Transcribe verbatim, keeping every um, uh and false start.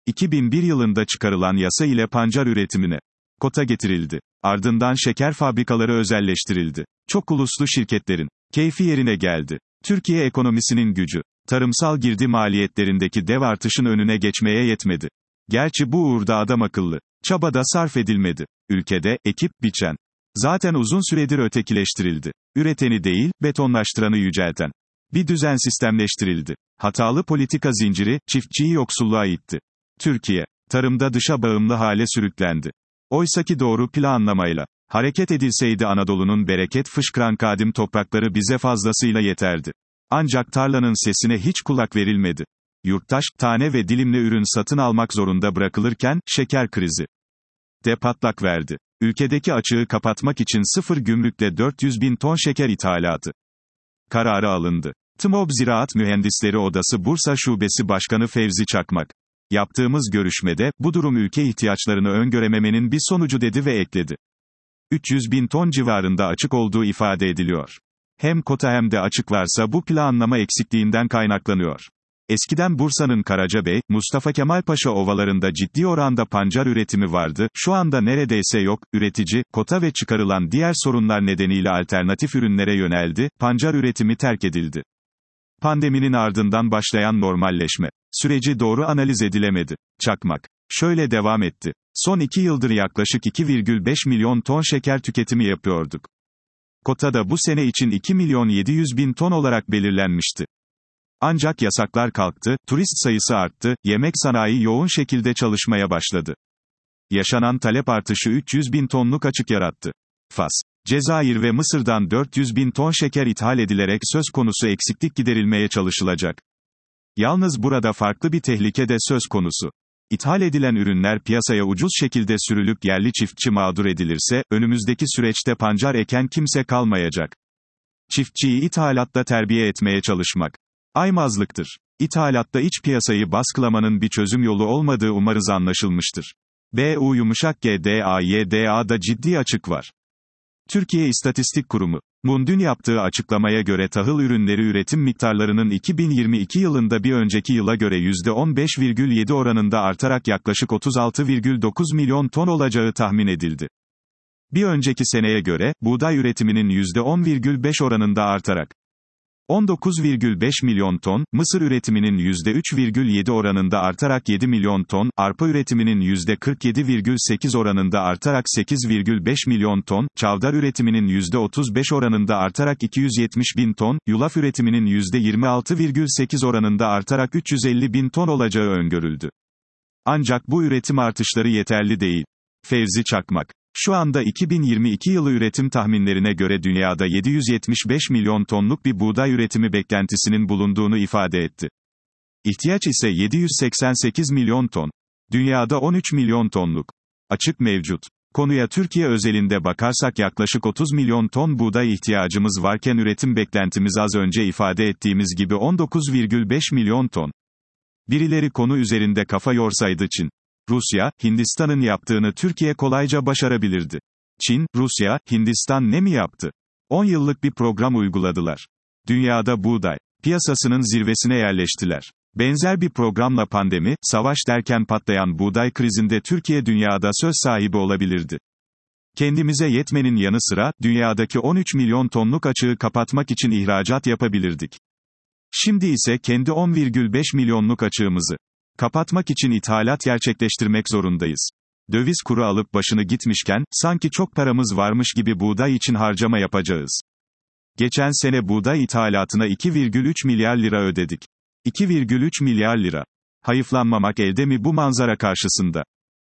iki bin bir yılında çıkarılan yasa ile pancar üretimine kota getirildi. Ardından şeker fabrikaları özelleştirildi. Çok uluslu şirketlerin keyfi yerine geldi. Türkiye ekonomisinin gücü, tarımsal girdi maliyetlerindeki dev artışın önüne geçmeye yetmedi. Gerçi bu uğurda adamakıllı çaba da sarf edilmedi. Ülkede, ekip, biçen zaten uzun süredir ötekileştirildi. Üreteni değil, betonlaştıranı yücelten bir düzen sistemleştirildi. Hatalı politika zinciri, çiftçiyi yoksulluğa itti. Türkiye, tarımda dışa bağımlı hale sürüklendi. Oysaki doğru planlamayla hareket edilseydi Anadolu'nun bereket fışkıran kadim toprakları bize fazlasıyla yeterdi. Ancak tarlanın sesine hiç kulak verilmedi. Yurttaş, tane ve dilimli ürün satın almak zorunda bırakılırken, şeker krizi de patlak verdi. Ülkedeki açığı kapatmak için sıfır gümrükle dört yüz bin ton şeker ithalatı kararı alındı. TMOB Ziraat Mühendisleri Odası Bursa Şubesi Başkanı Fevzi Çakmak, yaptığımız görüşmede, bu durum ülke ihtiyaçlarını öngörememenin bir sonucu dedi ve ekledi. üç yüz bin ton civarında açık olduğu ifade ediliyor. Hem kota hem de açık varsa bu planlama eksikliğinden kaynaklanıyor. Eskiden Bursa'nın Karacabey, Mustafa Kemal Paşa ovalarında ciddi oranda pancar üretimi vardı, şu anda neredeyse yok. Üretici, kota ve çıkarılan diğer sorunlar nedeniyle alternatif ürünlere yöneldi, pancar üretimi terk edildi. Pandeminin ardından başlayan normalleşme süreci doğru analiz edilemedi. Çakmak şöyle devam etti. Son iki yıldır yaklaşık iki virgül beş milyon ton şeker tüketimi yapıyorduk. Kota da bu sene için iki milyon yedi yüz bin ton olarak belirlenmişti. Ancak yasaklar kalktı, turist sayısı arttı, yemek sanayi yoğun şekilde çalışmaya başladı. Yaşanan talep artışı üç yüz bin tonluk açık yarattı. Fas, Cezayir ve Mısır'dan dört yüz bin ton şeker ithal edilerek söz konusu eksiklik giderilmeye çalışılacak. Yalnız burada farklı bir tehlike de söz konusu. İthal edilen ürünler piyasaya ucuz şekilde sürülüp yerli çiftçi mağdur edilirse, önümüzdeki süreçte pancar eken kimse kalmayacak. Çiftçiyi ithalatta terbiye etmeye çalışmak aymazlıktır. İthalatta iç piyasayı baskılamanın bir çözüm yolu olmadığı umarız anlaşılmıştır. B U yumuşak G D A Y D A'da ciddi açık var. Türkiye İstatistik Kurumu, Mund'un dün yaptığı açıklamaya göre tahıl ürünleri üretim miktarlarının iki bin yirmi iki yılında bir önceki yıla göre yüzde on beş virgül yedi oranında artarak yaklaşık otuz altı virgül dokuz milyon ton olacağı tahmin edildi. Bir önceki seneye göre, buğday üretiminin yüzde on virgül beş oranında artarak on dokuz virgül beş milyon ton, mısır üretiminin yüzde üç virgül yedi oranında artarak yedi milyon ton, arpa üretiminin yüzde kırk yedi virgül sekiz oranında artarak sekiz virgül beş milyon ton, çavdar üretiminin yüzde otuz beş oranında artarak iki yüz yetmiş bin ton, yulaf üretiminin yüzde yirmi altı virgül sekiz oranında artarak üç yüz elli bin ton olacağı öngörüldü. Ancak bu üretim artışları yeterli değil. Fevzi Çakmak, şu anda iki bin yirmi iki yılı üretim tahminlerine göre dünyada yedi yüz yetmiş beş milyon tonluk bir buğday üretimi beklentisinin bulunduğunu ifade etti. İhtiyaç ise yedi yüz seksen sekiz milyon ton. Dünyada on üç milyon tonluk açık mevcut. Konuya Türkiye özelinde bakarsak yaklaşık otuz milyon ton buğday ihtiyacımız varken üretim beklentimiz az önce ifade ettiğimiz gibi on dokuz virgül beş milyon ton. Birileri konu üzerinde kafa yorsaydı Çin, Rusya, Hindistan'ın yaptığını Türkiye kolayca başarabilirdi. Çin, Rusya, Hindistan ne mi yaptı? on yıllık bir program uyguladılar. Dünyada buğday piyasasının zirvesine yerleştiler. Benzer bir programla pandemi, savaş derken patlayan buğday krizinde Türkiye dünyada söz sahibi olabilirdi. Kendimize yetmenin yanı sıra, dünyadaki on üç milyon tonluk açığı kapatmak için ihracat yapabilirdik. Şimdi ise kendi on virgül beş milyonluk açığımızı kapatmak için ithalat gerçekleştirmek zorundayız. Döviz kuru alıp başını gitmişken, sanki çok paramız varmış gibi buğday için harcama yapacağız. Geçen sene buğday ithalatına iki virgül üç milyar lira ödedik. iki virgül üç milyar lira. Hayıflanmamak elde mi bu manzara karşısında?